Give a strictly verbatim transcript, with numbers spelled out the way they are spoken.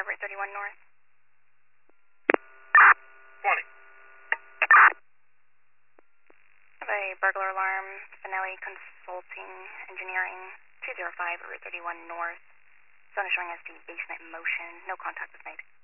Route thirty-one North. twenty. I have a burglar alarm, Finelli Consulting Engineering, two zero five Route thirty-one North. Zone is showing us the basement in motion. No contact was made.